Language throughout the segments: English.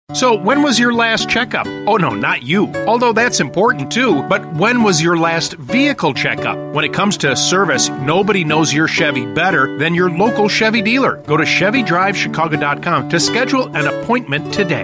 So, when was your last checkup? Oh, no, not you. Although that's important too, but when was your last vehicle checkup? When it comes to service, nobody knows your Chevy better than your local Chevy dealer. Go to ChevyDriveChicago.com to schedule an appointment today.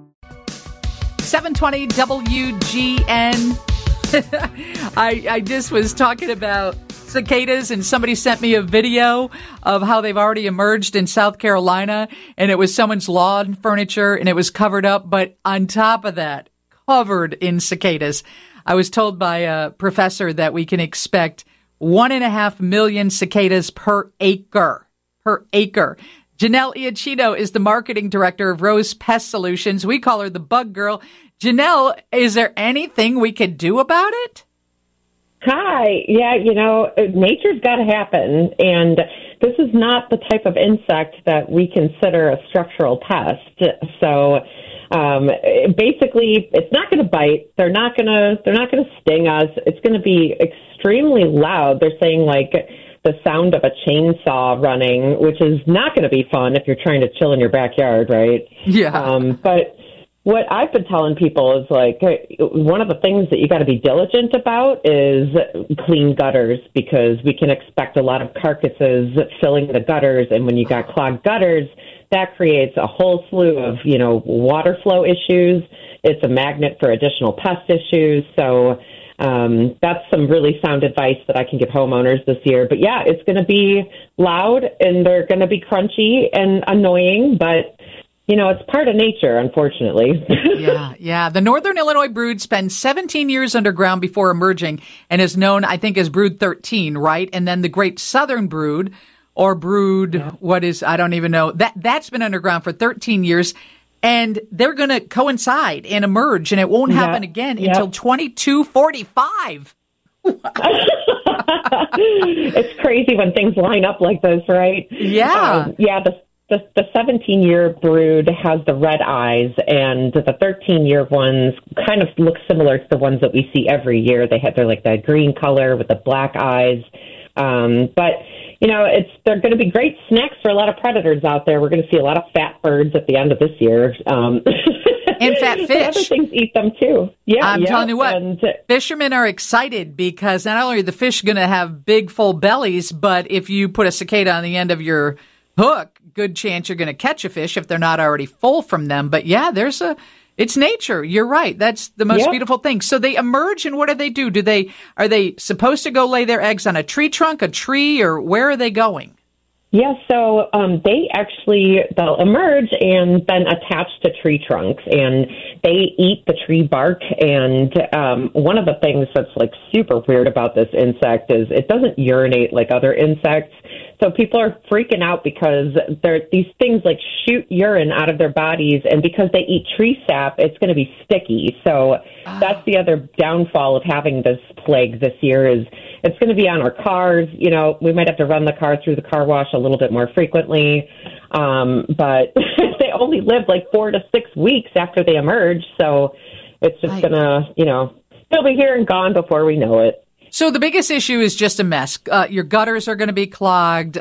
720 WGN. I just was talking about cicadas, and somebody sent me a video of how they've already emerged in South Carolina, and it was someone's lawn furniture, and it was covered up, but on top of that, covered in cicadas. I was told by a professor that we can expect 1.5 million cicadas per acre. Janelle Iachino is the marketing director of Rose Pest Solutions. We call her the Bug Girl. Janelle, is there anything we could do about it? Hi. Yeah, nature's got to happen. And this is not the type of insect that we consider a structural pest. So basically, it's not going to bite. They're not going to sting us. It's going to be extremely loud. They're saying like the sound of a chainsaw running, which is not going to be fun if you're trying to chill in your backyard, right? Yeah. But what I've been telling people is like one of the things that you got to be diligent about is clean gutters, because we can expect a lot of carcasses filling the gutters. And when you got clogged gutters, that creates a whole slew of, water flow issues. It's a magnet for additional pest issues. So that's some really sound advice that I can give homeowners this year. But yeah, it's going to be loud and they're going to be crunchy and annoying, but it's part of nature, unfortunately. Yeah. The Northern Illinois brood spends 17 years underground before emerging and is known, I think, as brood 13, right? And then the Great Southern brood, or brood, I don't even know. That's been underground for 13 years, and they're going to coincide and emerge, and it won't happen again until 2245. It's crazy when things line up like this, right? Yeah. The 17-year brood has the red eyes, and the 13-year ones kind of look similar to the ones that we see every year. They're like that green color with the black eyes. But they're going to be great snacks for a lot of predators out there. We're going to see a lot of fat birds at the end of this year. And fat fish. Other things eat them too. Yeah, I'm telling you what, fishermen are excited because not only are the fish going to have big, full bellies, but if you put a cicada on the end of your hook, good chance you're going to catch a fish if they're not already full from them. But yeah, it's nature. You're right. That's the most beautiful thing. So they emerge, and what do they do? Are they supposed to go lay their eggs on a tree trunk, a tree, or where are they going? Yeah, so they'll emerge and then attach to tree trunks, and they eat the tree bark. And one of the things that's like super weird about this insect is it doesn't urinate like other insects. So people are freaking out because these things like shoot urine out of their bodies, and because they eat tree sap, it's going to be sticky. So that's the other downfall of having this plague this year is it's going to be on our cars. We might have to run the car through the car wash a little bit more frequently. But they only live like 4 to 6 weeks after they emerge. So it's just going to, they'll be here and gone before we know it. So the biggest issue is just a mess. Your gutters are going to be clogged,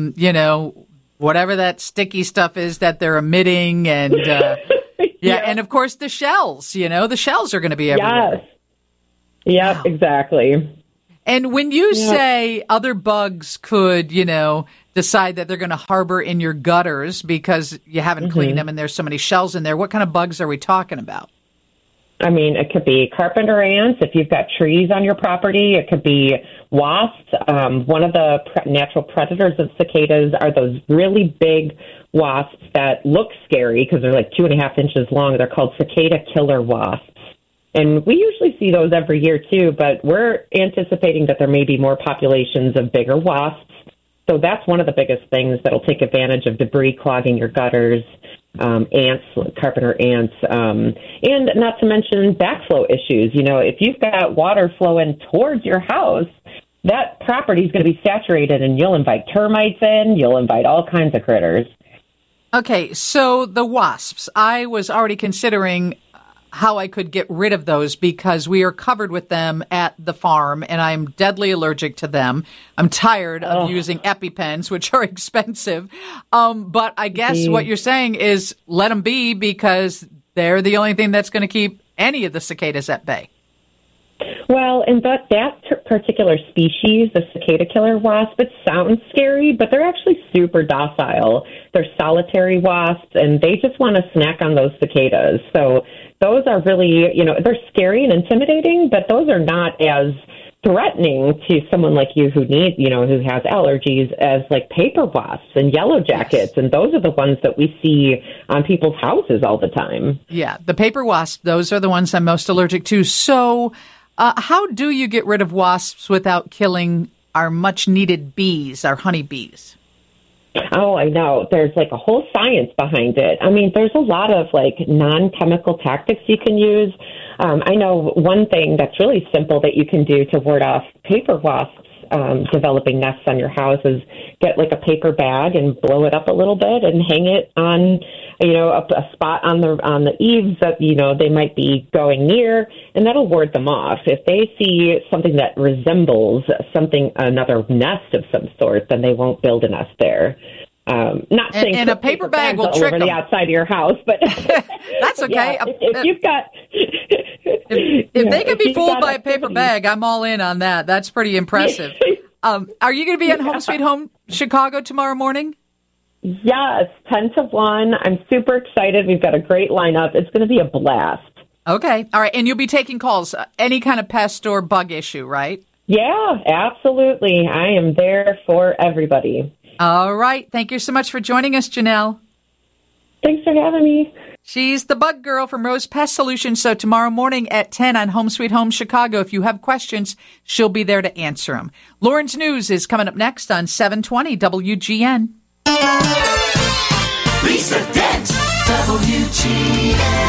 whatever that sticky stuff is that they're emitting. And, and of course the shells, the shells are going to be everywhere. Yes. Yeah, wow. Exactly. And when you say other bugs could, decide that they're going to harbor in your gutters because you haven't cleaned them and there's so many shells in there, what kind of bugs are we talking about? I mean, it could be carpenter ants if you've got trees on your property. It could be wasps. One of the natural predators of cicadas are those really big wasps that look scary because they're like 2.5 inches long. They're called cicada killer wasps. And we usually see those every year, too, but we're anticipating that there may be more populations of bigger wasps. So that's one of the biggest things that'll take advantage of debris clogging your gutters. Ants, carpenter ants, and not to mention backflow issues. If you've got water flowing towards your house, that property is going to be saturated, and you'll invite termites in, you'll invite all kinds of critters. Okay, so the wasps, I was already considering how I could get rid of those because we are covered with them at the farm, and I'm deadly allergic to them. I'm tired of using EpiPens, which are expensive. But I guess what you're saying is let them be because They're the only thing that's going to keep any of the cicadas at bay. Well, and that particular species, the cicada killer wasp, it sounds scary, but they're actually super docile. They're solitary wasps, and they just want to snack on those cicadas. So those are really, they're scary and intimidating, but those are not as threatening to someone like you who who has allergies as like paper wasps and yellow jackets. Yes. And those are the ones that we see on people's houses all the time. Yeah, the paper wasp, those are the ones I'm most allergic to. So how do you get rid of wasps without killing our much needed bees, our honeybees? Oh, I know. There's like a whole science behind it. I mean, there's a lot of like non-chemical tactics you can use. I know one thing that's really simple that you can do to ward off paper wasps developing nests on your house is get like a paper bag and blow it up a little bit and hang it on, a spot on the eaves that, they might be going near, and that'll ward them off. If they see something that resembles another nest of some sort, then they won't build a nest there. Not saying and a paper bag will trick over them. the outside of your house, but that's okay. Yeah, if you've got, if they can be fooled by a paper bag, I'm all in on that. That's pretty impressive. Are you going to be at Home Sweet Home Chicago tomorrow morning? Yes, 10 to 1. I'm super excited. We've got a great lineup. It's going to be a blast. Okay. All right. And you'll be taking calls, any kind of pest or bug issue, right? Yeah, absolutely. I am there for everybody. All right. Thank you so much for joining us, Janelle. Thanks for having me. She's the bug girl from Rose Pest Solutions. So tomorrow morning at 10 on Home Sweet Home Chicago, if you have questions, she'll be there to answer them. Lauren's News is coming up next on 720 WGN. Lisa Dent, WGN.